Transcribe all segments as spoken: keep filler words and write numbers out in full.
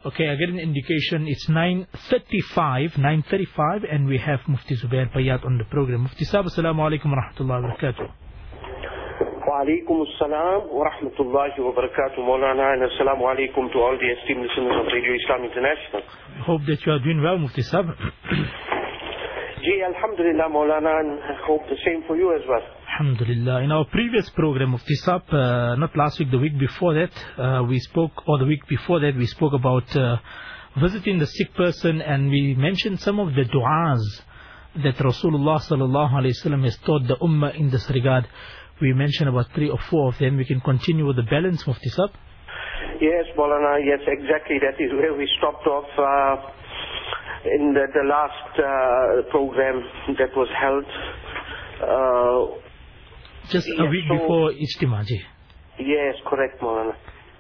Okay, I get an indication it's nine thirty-five, nine thirty-five, and we have Mufti Zubair Bayat on the program. Mufti Sahib, assalamu alaikum wa rahmatullahi wa barakatuh. Wa alaikum assalam wa rahmatullahi wa barakatuh, Maulana, and assalamu alaikum to all the esteemed listeners of Radio Islam International. I hope that you are doing well, Mufti Sahib. Ji, alhamdulillah, Maulana, and I hope the same for you as well. Alhamdulillah. In our previous program, Mufti Sahib, uh, not last week, the week before that, uh, we spoke, or the week before that, we spoke about uh, visiting the sick person, and we mentioned some of the du'as that Rasulullah sallallahu alayhi wa sallam has taught the ummah in this regard. We mentioned about three or four of them. We can continue with the balance, Mufti Sahib. Yes, Maulana, yes, exactly. That is where we stopped off uh, in the, the last uh, program that was held. Uh, Just a yes, week so, before Ijtima, ji. Yes, correct, Maulana.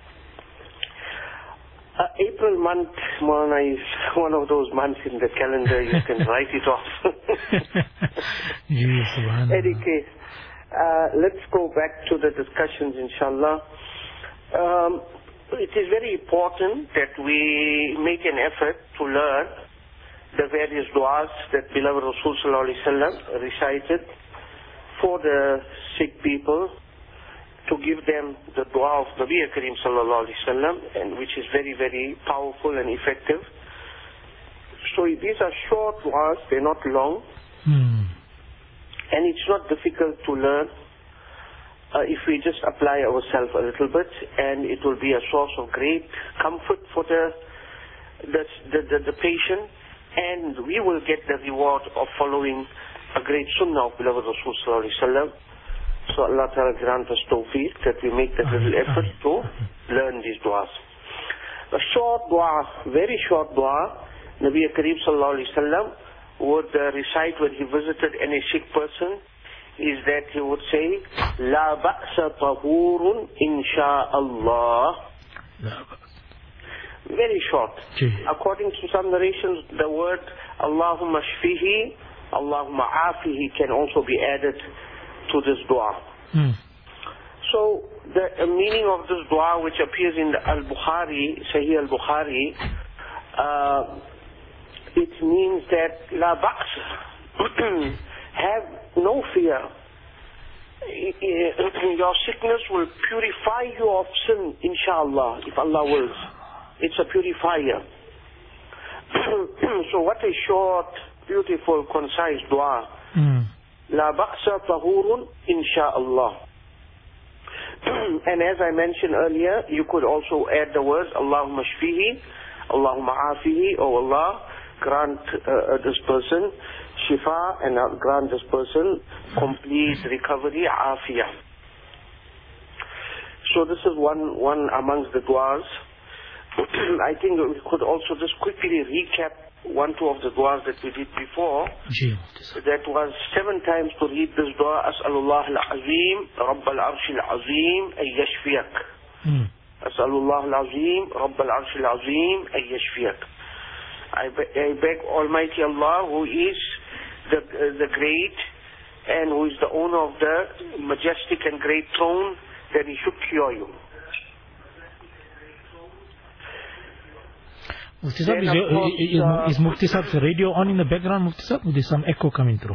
Uh, April month, Maulana, is one of those months in the calendar you can write it off. Yes, subhanallah. Any case, uh, let's go back to the discussions, inshallah. Um, it is very important that we make an effort to learn the various du'as that beloved Rasul sallallahu alaihi wasallam recited for the sick people, to give them the dua of Nabi Kareem sallallahu alaihi wasallam, and which is very, very powerful and effective. So these are short duas, they're not long, Hmm. and it's not difficult to learn uh, if we just apply ourselves a little bit, and it will be a source of great comfort for the the the, the, the patient, and we will get the reward of following a great sunnah of beloved Rasul sallallahu alaihi wasallam. So Allah Ta'ala grant us tawfiq that we make that little effort to learn these du'as. A short dua, very short dua, Nabi Kareem sallallahu alaihi wasallam would uh, recite when he visited any sick person, is that he would say, La ba'sa tahurun insha'Allah. Very short. According to some narrations, the word Allahumma shfihi, Allahumma afihi can also be added to this dua. Hmm. So the uh, meaning of this dua, which appears in the Al-Bukhari, Sahih Al-Bukhari, uh, it means that la ba's, have no fear. Your sickness will purify you of sin, inshallah, if Allah wills. It's a purifier. So what a short, beautiful, concise dua. Hmm. La ba'sa tahurun insha'Allah. And as I mentioned earlier, you could also add the words Allahumma shfihi, Allahumma afihi, oh Allah, grant uh, this person shifa, and uh, grant this person complete recovery, afiyah. So this is one, one amongst the du'as. I think we could also just quickly recap one, two of the du'as that we did before. That was seven times to read this dua, As'alullah al-Azim, Rabb al-Arsh al-Azim, ay yashfiyak. As'alullah al-Azim, Rabb al-Arsh al-Azim, ay yashfiyak. I beg Almighty Allah, who is the, uh, the great, and who is the owner of the majestic and great throne, that He should cure you. Mufti Sahib, is, course, is, uh, is Mufti Sahib's radio on in the background, Mufti Sahib? There's some echo coming through.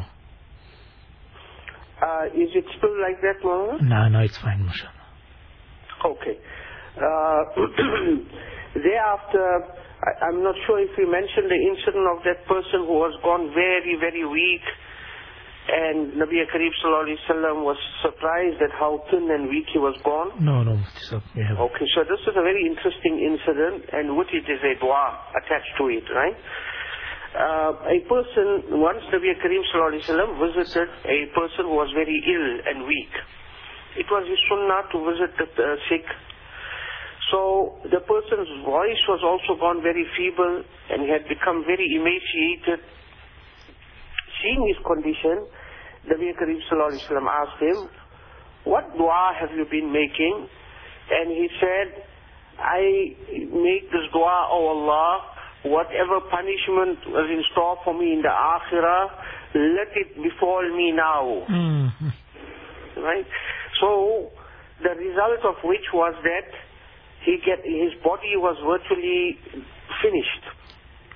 Uh, is it still like that, Maulana? No, no, it's fine, mashallah. Okay. Uh, thereafter, I, I'm not sure if we mentioned the incident of that person who was gone very, very weak, and Nabi Kareem sallallahu alaihi wasallam was surprised at how thin and weak he was gone. No, no, Mufti Sahib, we have. Okay, so this is a very interesting incident, and with it is a dua attached to it, right? Uh, a person, once Nabi Kareem sallallahu alaihi wasallam visited a person who was very ill and weak. It was his sunnah to visit the uh, sick. So the person's voice was also gone very feeble, and he had become very emaciated. Seeing his condition, Nabi Kareem sallallahu alaihi wasallam asked him, what dua have you been making? And he said, I make this dua, oh Allah, whatever punishment was in store for me in the akhirah, let it befall me now. Mm-hmm. Right? So, the result of which was that he get his body was virtually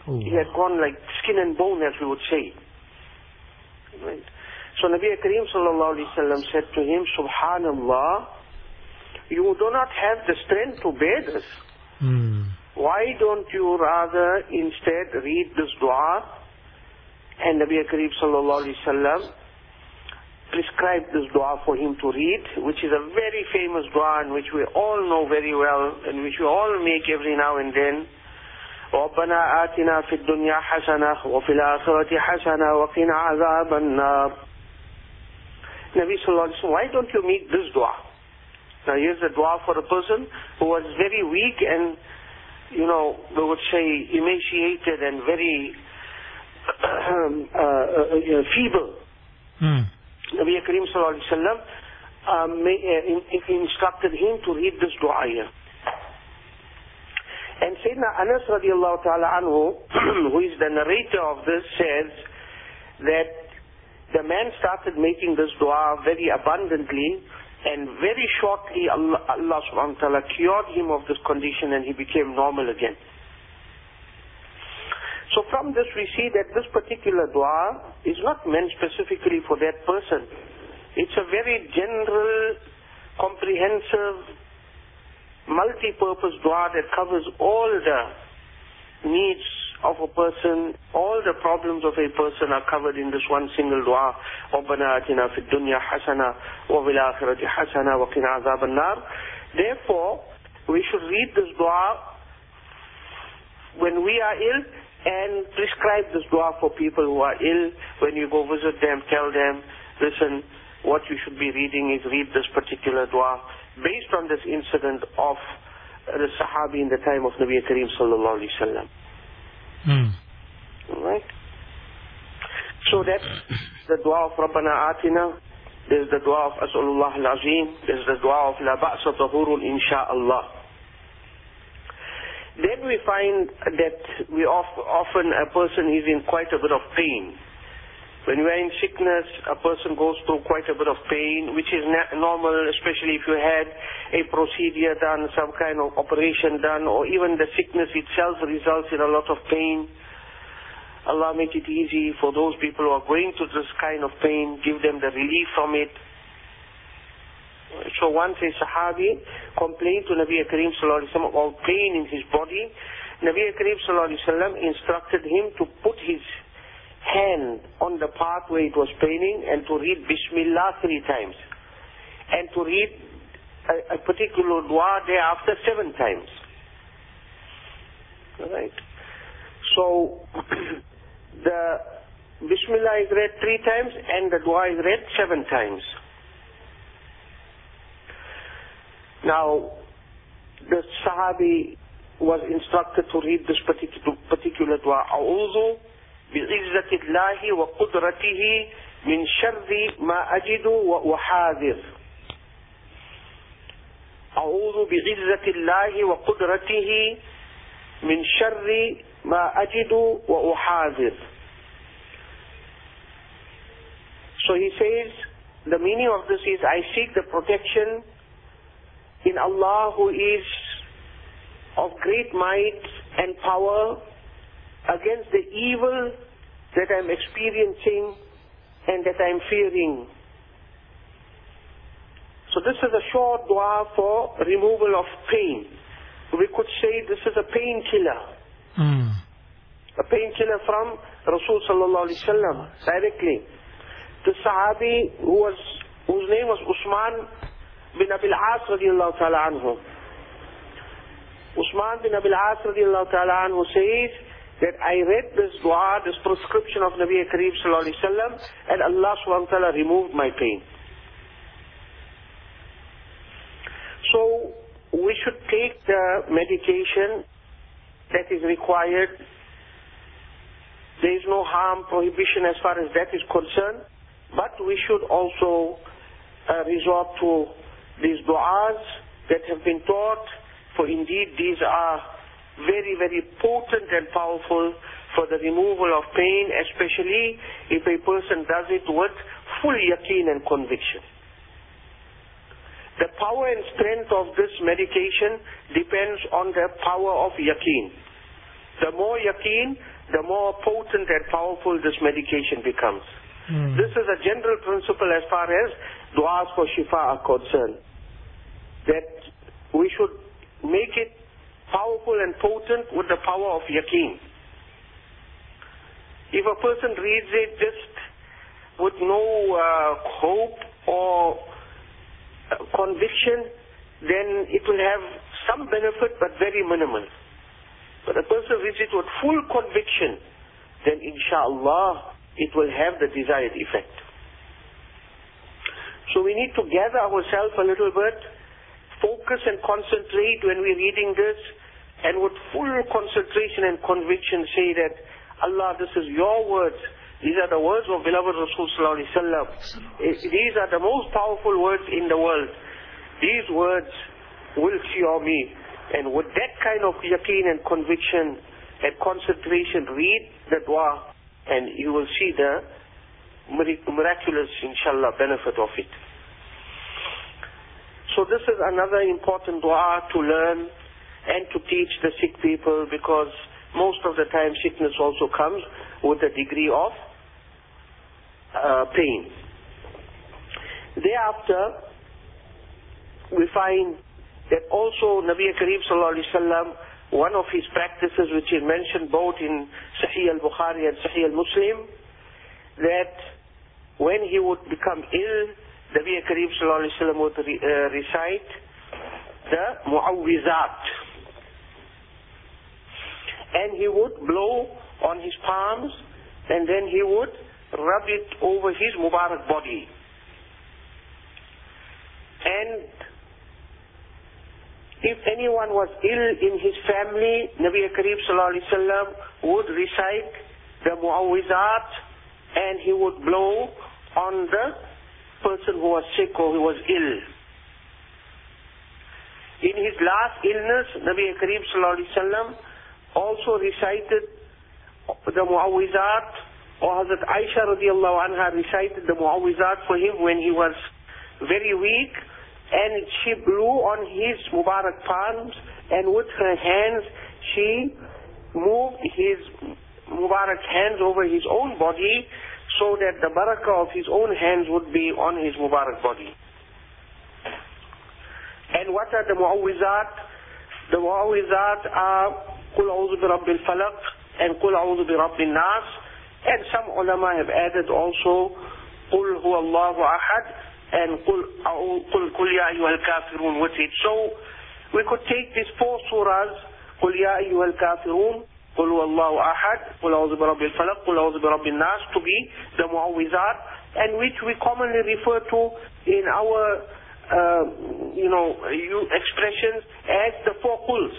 Oh. He had gone like skin and bone, as we would say. Right? So Nabi Kareem sallallahu alaihi wasallam said to him, Subhanallah, you do not have the strength to bear this. Mm. Why don't you rather instead read this dua? And Nabi Kareem sallallahu alaihi wasallam prescribed this dua for him to read, which is a very famous dua and which we all know very well and which we all make every now and then. رَبَّنَا آتِنَا فِي الدُّنْيَا حَسَنَةً وَفِي الْآخِرَةِ حَسَنَةً وَقِنَا عَذَابَ النَّارِ. Nabi sallallahu alaihi wasallam, why don't you make this dua? Now here's a dua for a person who was very weak and, you know, we would say emaciated and very um, uh, uh, feeble. Mm. Nabi Kareem sallallahu alaihi wasallam um, uh, instructed him to read this dua here. And Sayyidina Anas radiallahu ta'ala anhu, who is the narrator of this, says that the man started making this dua very abundantly, and very shortly Allah, Allah subhanahu wa ta'ala cured him of this condition and he became normal again. So from this we see that this particular dua is not meant specifically for that person. It's a very general, comprehensive, multi-purpose dua that covers all the needs of a person, all the problems of a person are covered in this one single dua. رَبَّنَا آتِنَا فِي الدُّنْيَا حَسَنَةً وَفِي الْآخِرَةِ حَسَنَةً وَقِنَا عَذَابَ النَّارِ. Therefore, we should read this dua when we are ill and prescribe this dua for people who are ill. When you go visit them, tell them, listen, what you should be reading is read this particular dua based on this incident of the Sahabi in the time of Nabi Kareem sallallahu alaihi wasallam. Mm. Right? So that's the dua of Rabbana Atina. There's the dua of As'alullah al-Azim. There's the dua of La Ba'sa Tahurun Insha'Allah. Then we find that we of- often a person is in quite a bit of pain. When we are in sickness, a person goes through quite a bit of pain, which is na- normal, especially if you had a procedure done, some kind of operation done, or even the sickness itself results in a lot of pain. Allah make it easy for those people who are going through this kind of pain, give them the relief from it. So once a Sahabi complained to Nabi Kareem sallallahu alaihi wasallam about pain in his body, Nabi Kareem sallallahu alaihi wasallam instructed him to put his hand on the part where it was paining and to read Bismillah three times, and to read a, a particular dua thereafter seven times. Alright? So the Bismillah is read three times and the dua is read seven times. Now the Sahabi was instructed to read this particular, particular dua. A'udhu بِعِزَّةِ اللَّهِ وَقُدْرَتِهِ مِنْ شَرِّ مَا أَجِدُ وَأُحَاذِرُ. أعوذ بعزة الله وقدرته من شر ما أجد وأحاذر. So he says, the meaning of this is, I seek the protection in Allah who is of great might and power against the evil that I'm experiencing and that I'm fearing. So this is a short dua for removal of pain. We could say this is a painkiller. Mm. A painkiller from Rasul sallallahu alaihi wasallam directly. The Sahabi who was, whose name was Usman bin Abil As radiallahu ta'ala anhu. Usman bin Abil As radiallahu ta'ala anhu says that I read this dua, this prescription of Nabi Kareem sallallahu alaihi wasallam, and Allah subhanahu wa ta'ala removed my pain. So we should take the medication that is required. There is no harm, prohibition as far as that is concerned, but we should also uh, resort to these du'as that have been taught, for indeed these are very, very potent and powerful for the removal of pain, especially if a person does it with full yaqeen and conviction. The power and strength of this medication depends on the power of yaqeen. The more yaqeen, the more potent and powerful this medication becomes. Mm. This is a general principle as far as du'as for shifa are concerned. That we should make it powerful and potent with the power of yaqeen. If a person reads it just with no uh, hope or uh, conviction, then it will have some benefit but very minimal. But a person reads it with full conviction, then inshallah it will have the desired effect. So we need to gather ourselves a little bit, focus and concentrate when we're reading this, and with full concentration and conviction say that, Allah, this is your words. These are the words of beloved Rasul sallallahu alaihi wasallam. These are the most powerful words in the world. These words will cure me. And with that kind of yaqeen and conviction and concentration, read the dua and you will see the miraculous, inshallah, benefit of it. So this is another important dua to learn and to teach the sick people, because most of the time sickness also comes with a degree of uh, pain. Thereafter, we find that also Nabi Kareem sallallahu alaihi wasallam, one of his practices which is mentioned both in Sahih al-Bukhari and Sahih al-Muslim, that when he would become ill, Nabi Kareem sallallahu alaihi wasallam would re, uh, recite the mu'awwizat, and he would blow on his palms, and then he would rub it over his Mubarak body. And if anyone was ill in his family, Nabi Kareem sallallahu alaihi wasallam would recite the mu'awwizat, and he would blow on the person who was sick or who was ill. In his last illness, Nabi Kareem sallallahu alaihi wasallam also recited the mu'awwizat, or Hazrat Aisha radiallahu anha recited the mu'awwizat for him when he was very weak, and she blew on his Mubarak palms, and with her hands she moved his Mubarak hands over his own body, so that the barakah of his own hands would be on his Mubarak body. And what are the mu'awwizat? The mu'awwizat are Qul a'udhu bi rabbil falaq and Qul a'udhu bi rabbin nas, and some ulama have added also Qul huwa Allahu ahad and Qul Qul Qul ya ayyuhal kafirun with it. So we could take these four surahs, Qul ya ayyuhal kafirun, Qul huwa Allahu ahad, Qul a'udhu bi rabbil falaq, Qul a'udhu bi rabbin nas, to be the mu'awwizat, and which we commonly refer to in our uh, you know expressions as the four quls.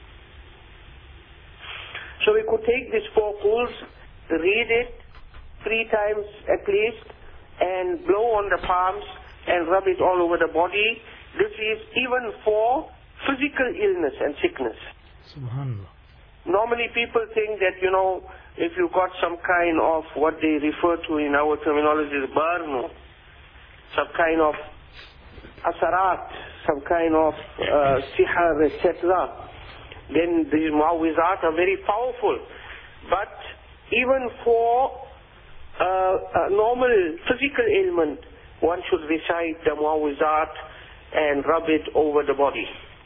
So we could take these four quls, read it three times at least, and blow on the palms and rub it all over the body. This is even for physical illness and sickness. Subhanallah. Normally people think that, you know, if you got some kind of what they refer to in our terminology as burn, some kind of asarat, some kind of uh, sihar, et cetera, then these mu'awwizat are very powerful. But even for uh, a normal physical ailment, one should recite the mu'awwizat and rub it over the body.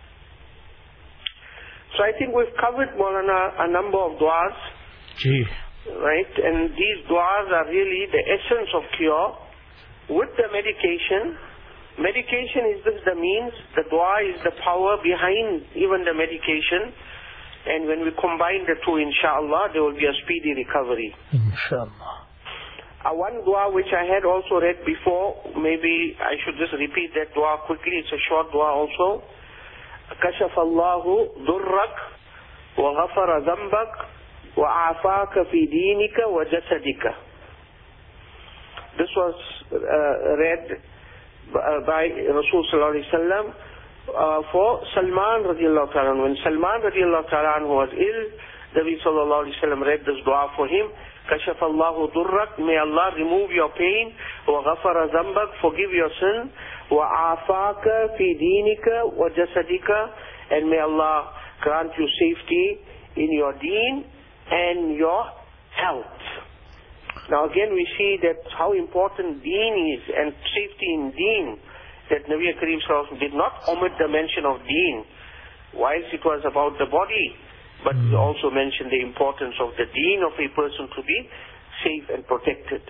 So I think we've covered, Maulana, a number of du'as. Gee. Right? And these du'as are really the essence of cure. With the medication, medication is just the means, the dua is the power behind even the medication. And when we combine the two, inshallah, there will be a speedy recovery. Inshallah. Uh, one dua which I had also read before, maybe I should just repeat that dua quickly. It's a short dua also. كشف الله ضرك وغفر ذنبك وعافاك في دينك وجسدك. This was uh, read by Rasul sallallahu alaihi wasallam uh, for Salman radiallahu ta'ala. When Salman radiallahu ta'ala was ill, the Nabi sallallahu alaihi wasallam read this dua for him. كشف الله ضرك, may Allah remove your pain, وغفر ذنبك, forgive your sin, وعافاك في دينك وجسدك, and may Allah grant you safety in your deen and your health. Now again we see that how important deen is and safety in deen, that Nabi Kareem Sallallahu Alaihi Wasallam did not omit the mention of deen, whilst it was about the body, but he also mentioned the importance of the deen of a person to be safe and protected.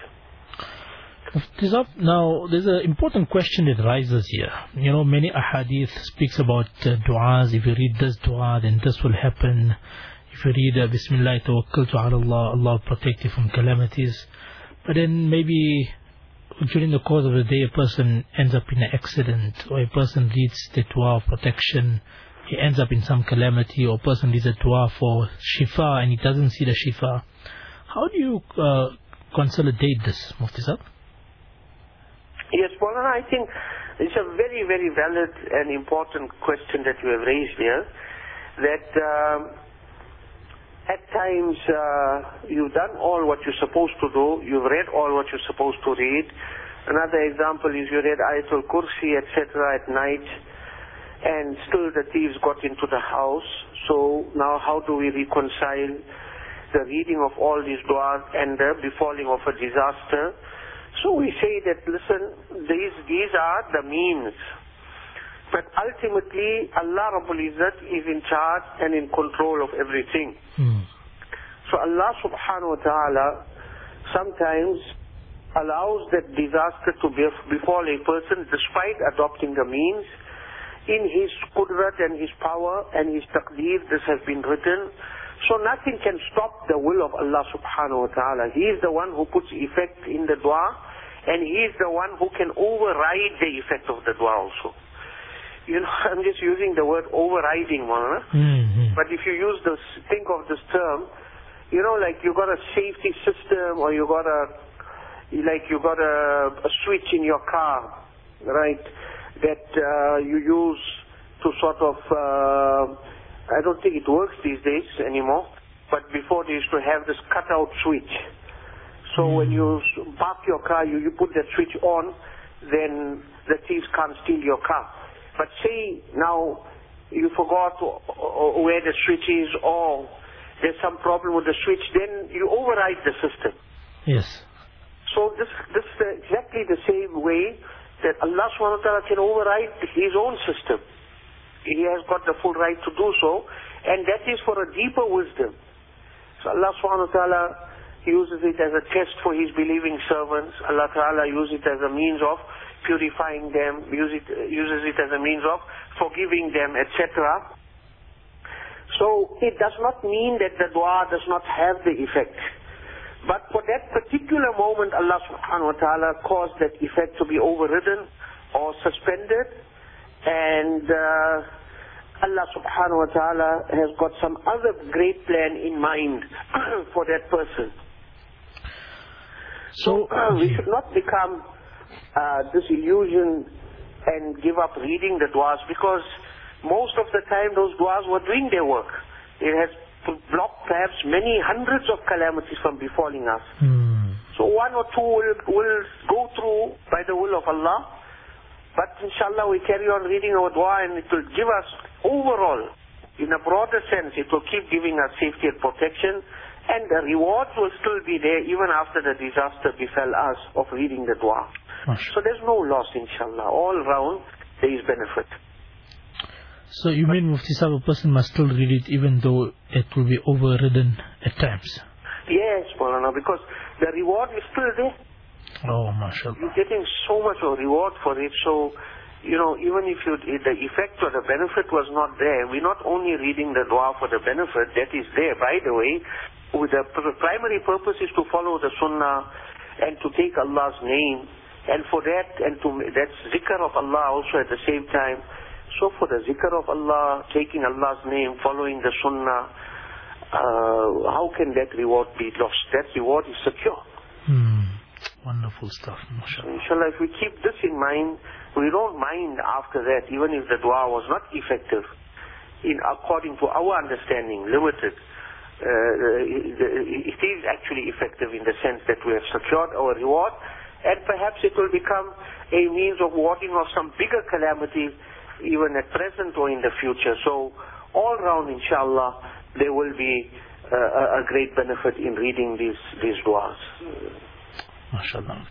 Now, there's an important question that rises here. You know, many ahadith speaks about uh, du'as. If you read this du'a, then this will happen. If you read uh, Bismillah tawakkaltu ala Allah, Allah will protect you from calamities. But then maybe during the course of the day, a person ends up in an accident, or a person reads the du'a of protection, he ends up in some calamity, or a person reads a du'a for shifa and he doesn't see the shifa. How do you uh, consolidate this, Mufti Sahib? Yes, Maulana, I think it's a very, very valid and important question that you have raised here, that um, at times uh, you've done all what you're supposed to do, you've read all what you're supposed to read. Another example is you read Ayatul Kursi, et cetera at night, and still the thieves got into the house. So now how do we reconcile the reading of all these du'as and the befalling of a disaster? So we say that, listen, these, these are the means. But ultimately, Allah Rabbul Izzat is in charge and in control of everything. Hmm. So Allah Subhanahu wa Ta'ala sometimes allows that disaster to befall a person despite adopting the means. In His Qudrat and His power and His Taqdeer, this has been written. So nothing can stop the will of Allah Subhanahu wa Ta'ala. He is the one who puts effect in the dua, and He is the one who can override the effect of the dua also. You know, I'm just using the word overriding, Maulana. Mm-hmm. But if you use this, think of this term, you know, like you got a safety system, or you got a, like you got a, a switch in your car, right, that uh, you use to sort of, uh, I don't think it works these days anymore, but before they used to have this cutout switch. So mm. when you park your car, you, you put that switch on, then the thieves can't steal your car. But say now you forgot where the switch is, or there's some problem with the switch, then you override the system. Yes. So this, this is exactly the same way that Allah subhanahu wa ta'ala can override His own system. He has got the full right to do so, and that is for a deeper wisdom. So Allah subhanahu wa ta'ala uses it as a test for His believing servants. Allah ta'ala uses it as a means of purifying them, use it, uses it as a means of forgiving them, et cetera. So it does not mean that the dua does not have the effect. But for that particular moment, Allah subhanahu wa ta'ala caused that effect to be overridden or suspended. And uh, Allah subhanahu wa ta'ala has got some other great plan in mind for that person. So uh, we should not become uh, disillusioned and give up reading the du'as, because most of the time those du'as were doing their work. It has blocked perhaps many hundreds of calamities from befalling us. Hmm. So one or two will, will go through by the will of Allah. But inshallah we carry on reading our dua, and it will give us overall, in a broader sense, it will keep giving us safety and protection, and the rewards will still be there even after the disaster befell us of reading the dua. Mashallah. So there's no loss, inshallah. All round there is benefit. So you mean, Mufti Sahib, a person must still read it even though it will be overridden at times? Yes, Maulana, because the reward is still there. Oh, mashallah. You're getting so much of reward for it. So, you know, even if you, the effect or the benefit was not there, we're not only reading the dua for the benefit, that is there, by the way. With the primary purpose is to follow the sunnah and to take Allah's name. And for that, and to that's zikr of Allah also at the same time. So for the zikr of Allah, taking Allah's name, following the sunnah, uh, how can that reward be lost? That reward is secure. Hmm. Wonderful stuff, mashallah. Inshallah, if we keep this in mind, we don't mind after that, even if the dua was not effective, in according to our understanding, limited. Uh, it is actually effective in the sense that we have secured our reward, and perhaps it will become a means of warding off some bigger calamity, even at present or in the future. So all round, inshallah, there will be a, a great benefit in reading these, these du'as. MashaAllah.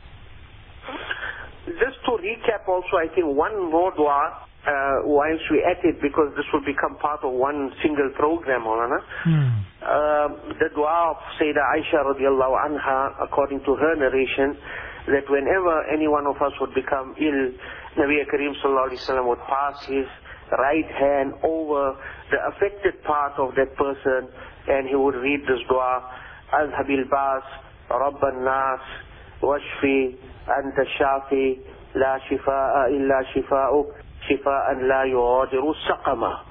Just to recap also, I think one more dua, uh, whilst we at it, because this will become part of one single program, Maulana. Hmm. Uh, the dua of Sayyidah Aisha radiallahu anha, according to her narration, that whenever any one of us would become ill, Nabi Kareem sallallahu alaihi wasallam would pass his right hand over the affected part of that person, and he would read this dua, Azhabil Bas, Rabban Nas, Washfi, Anta Shafi, La Shifa'a illa Shifa'uk, Shifa'an la yughadiru saqama.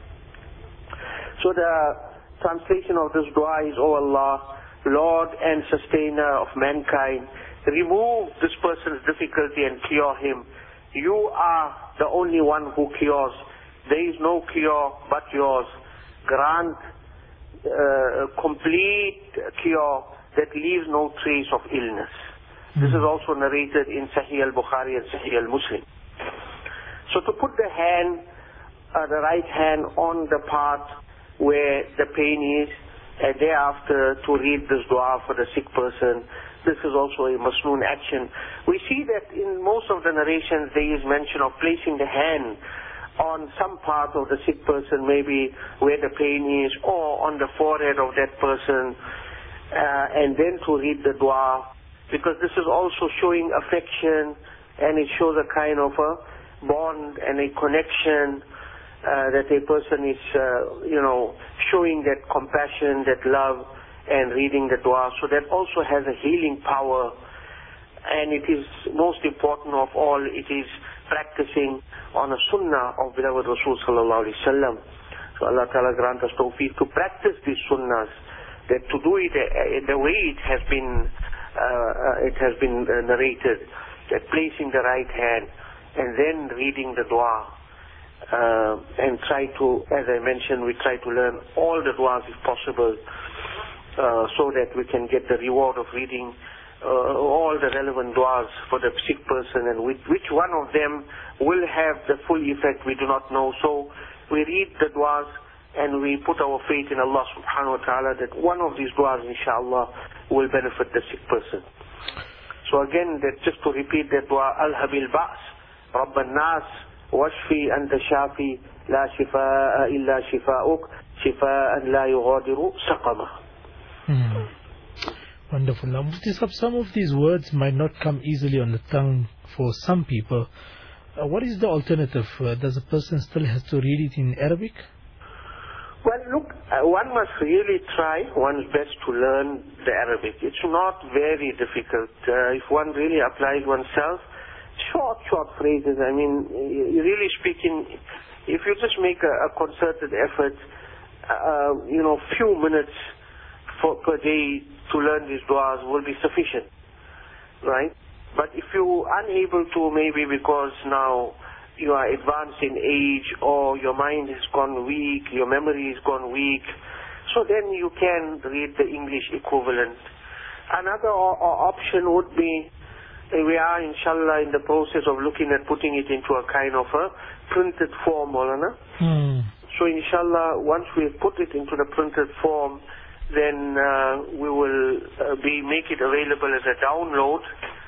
So the translation of this dua is, O Allah, Lord and Sustainer of mankind, remove this person's difficulty and cure him. You are the only one who cures. There is no cure but yours. Grant uh, complete cure that leaves no trace of illness. This is also narrated in Sahih al-Bukhari and Sahih al-Muslim. So to put the hand, uh, the right hand on the part where the pain is, and thereafter to read this dua for the sick person, this is also a masnoon action. We see that in most of the narrations there is mention of placing the hand on some part of the sick person, maybe where the pain is, or on the forehead of that person, uh, and then to read the dua, because this is also showing affection, and it shows a kind of a bond and a connection uh, that a person is, uh, you know, showing that compassion, that love, and reading the dua. So that also has a healing power, and it is most important of all, it is practicing on a sunnah of beloved Rasul sallallahu alaihi wasallam. So Allah Ta'ala grant us tawfiq to practice these sunnahs, that to do it uh, the way it has been uh, uh, it has been uh, narrated, that placing the right hand and then reading the dua, uh, and try to, as I mentioned, we try to learn all the duas if possible, uh, so that we can get the reward of reading uh, all the relevant duas for the sick person, and which, which one of them will have the full effect we do not know. So we read the duas and we put our faith in Allah subhanahu wa ta'ala that one of these duas inshallah will benefit the sick person. So again, that just to repeat that dua, Al-Habil Ba's, Rabban Nas, Washfi Anta Shafi, La Shifa'a illa Shifa'uk, Shifa'an la yughadiru saqama. Hmm. Wonderful. Now, Mufti Sahib, some of these words might not come easily on the tongue for some people. Uh, what is the alternative? Uh, does a person still have to read it in Arabic? Well, look, uh, one must really try one's best to learn the Arabic. It's not very difficult. Uh, if one really applies oneself, short, short phrases. I mean, really speaking, if you just make a, a concerted effort, uh, you know, few minutes for, per day to learn these duas will be sufficient, right? But if you're unable to, maybe because now you are advanced in age, or your mind has gone weak, your memory has gone weak, so then you can read the English equivalent. Another o- o- option would be, we are inshallah in the process of looking at putting it into a kind of a printed form, Maulana. Hmm. So inshallah, once we put it into the printed form, then uh, we will uh, be make it available as a download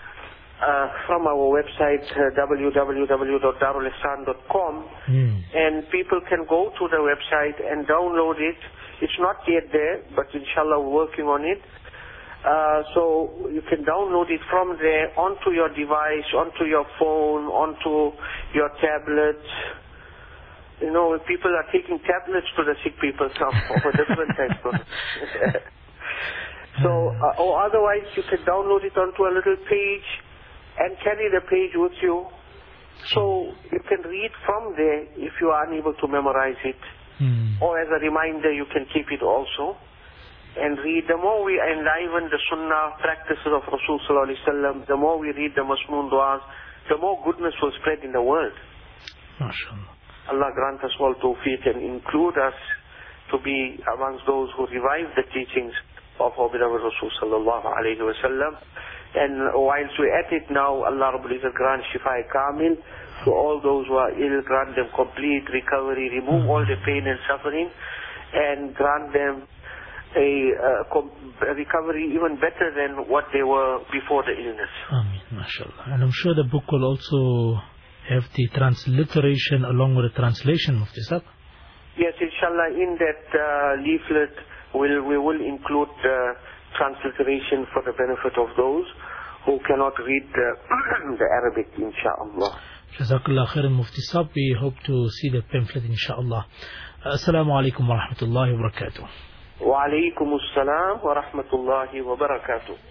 uh, from our website uh, w w w dot darul ihsan dot com, Hmm. and people can go to the website and download it. It's not yet there, but inshallah we're working on it. Uh, so you can download it from there onto your device, onto your phone, onto your tablet. You know, people are taking tablets to the sick people now for different types of. So, uh, or otherwise you can download it onto a little page and carry the page with you. So you can read from there if you are unable to memorize it. Hmm. Or as a reminder, you can keep it also and read. The more we enliven the sunnah practices of Rasul sallallahu alaihi wasallam, the more we read the masnoon du'as, the more goodness will spread in the world. MashaAllah. Allah grant us all tawfiq and include us to be amongst those who revive the teachings of our beloved Rasul sallallahu alaihi wasallam. And whilst we're at it now, Allah Rabbul Izzat grant Shifa Kamil to all those who are ill, grant them complete recovery, remove all the pain and suffering, and grant them a, uh, com- a recovery even better than what they were before the illness. Ameen, mashallah. And I'm sure the book will also have the transliteration along with the translation, Mufti Sahib. Yes, inshallah, in that uh, leaflet we'll, we will include uh, transliteration for the benefit of those who cannot read uh, the Arabic, inshallah. Jazakallah khairan, Mufti Sahib. We hope to see the pamphlet, inshallah. Assalamu alaikum wa rahmatullahi wa barakatuh. Wa alaikum assalam wa rahmatullahi wa barakatuh.